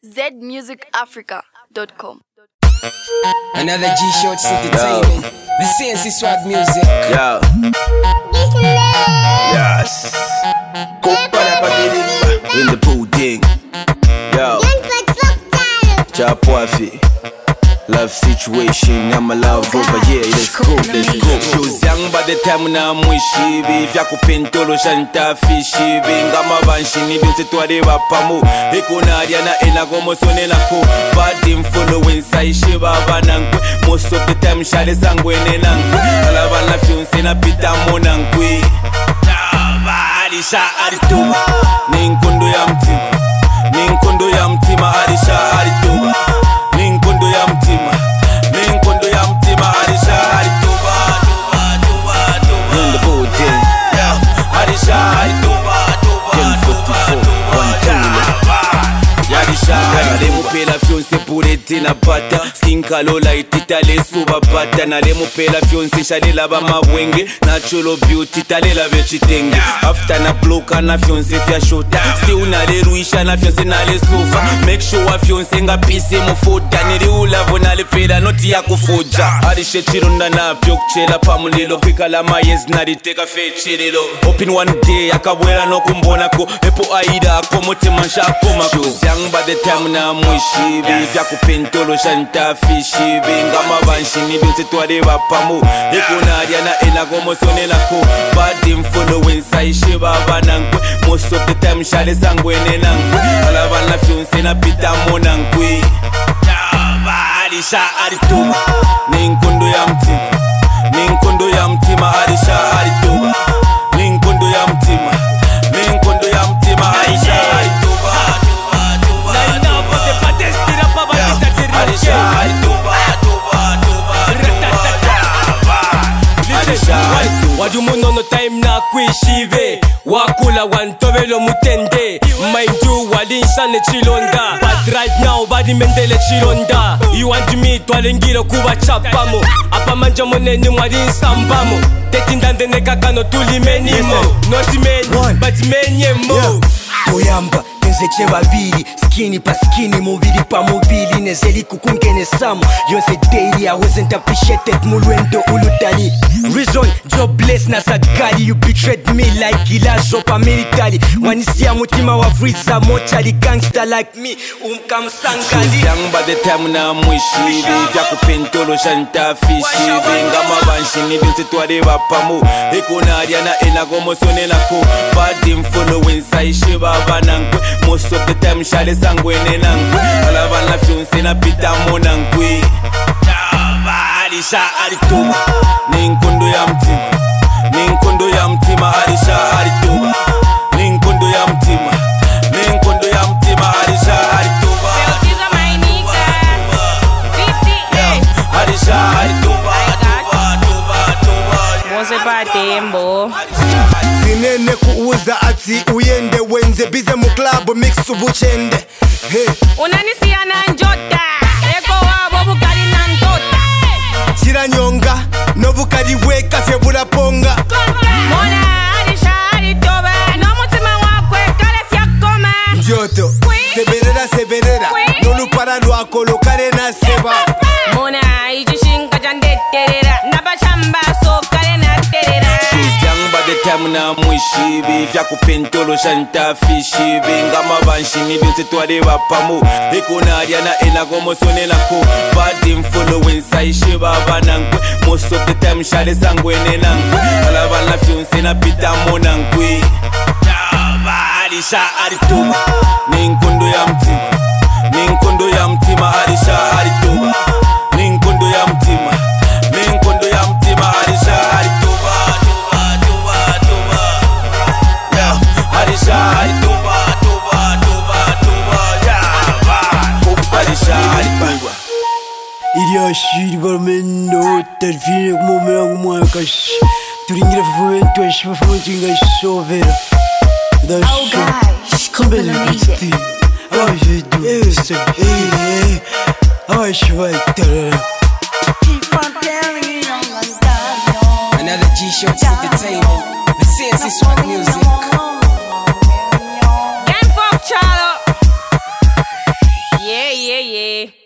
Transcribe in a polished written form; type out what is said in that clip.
zmusicafrica.com. Another G-Shorts Entertainment. The CNC Swag Music. Yo. Yes. In the pudding. Yo. Chapoafi. Love situation, I'm a love over here. Let's go, let's go. She was young by the time na mwishibi. Vyaku pentolo shanta fishibi. Ngama banshini binti tuwade wapamu. Eko na ariana ena gomo sone na ko. Bad influence saishiba banankwe. Most of the time shale sangwe nenankwe. Alabana fiunse na pita monankwe. Arisha arituba. Ninkondo ya mtima. Ninkondo ya mtima arisha arituba. Ninkondo ya mtima, ninkondo ya mtima, arisha arituba, in the building, arisha arituba, nale mupela fiance purete na pata skin kalola ititale suba pata nale mupela fiance shalela ba mabwenge natural beauty talela vechitenge after na bloka na fiance fya shota si unale ruisha na fiance nale sofa make sure fiance nga pise mufoda nili ulavo nale pela noti ya kufuja arishe chironda na pyo kuchela pamulilo pika la mayes nariteka fechirilo open one day akabwela no kumbona ko epo aida ko mutima nshako mako young by the time na mwishibi vyaku pentolo shanta fishibi ngama banshini binti tuwade wapamu eko na ariana ena gomo sone na ko bad influence saishiba banankwe most of the time shale sangwe nenankwe alabana fiunse na pita monankwe arisha arituba ninkondo ya mtima ninkondo ya mtima arisha arituba ninkondo ya mtima ninkondo ya mtima arisha arituba wajumu nono time na kwishive wakula wantobelo mutende mind you walinsane chilonda but right now badi mendele chilonda you want me twalengilo kuba chapamo apa manja moneni mwalinsambamo tetindande nekakano tulimenimo not men but menyemo Oyamba Nzeche babiri, skinny pa skinny, muviri pa muviri, nezeli kukungene samu. Yonse daily, I wasn't appreciated, mulwendo ulutali. Reason, jobless na sagari, you betrayed me like Gilazo pa military. Wanisia mutima wa friza, mochali gangster like me, umkamsangali. Young by the time na mwishibi, vyaku pentolo shanta fishibi. Ngama banshini binti tuwade wapamu, eko na ariana ena gomo sone na ko. Bad influence saishiba banankwe. Most of the time shale sangwe nenankwe alabana fiunse na pita monankwe arisha arituba ninkondo ya mtima ninkondo ya mtima arisha arituba ninkondo ya mtima ninkondo ya mtima arisha arituba arisha arituba Mose patembo Sinene kuuza ati uyende wenze bize mu club mix ubuchende hey. Unanisia na njota eko wabo bukari na ntota Chiranyonga no bukari weka fye buraponga Mona arisha aritoba no mutima wakwe kale fyakoma Njoto seberera seberera no lupara lwako lokare na seba Mona ijishinga jandeterera nabashamba so kale na terera the time na mwishibi vyaku pentolo shanta fishibi ngama banshini binti tuwade wapamu eko na ariana ena gomo sone na ko bad influence saishiba banankwe most of the time shale sangwe nenankwe alabana fiunse na pita monankwe arisha arituba ninkondo ya mtima ninkondo ya mtima arisha arituba ninkondo ya mtima ninkondo ya mtima arisha arituba Iliashiri barmendo, terfine como meu moecas. Turingra fomento, as fomento engaixovera. Das cabelo de ai, jeito, ai, vai ter. Another G-Shorts Entertainment. The CNC Swag Music. Gang fuck Charlo Yeah.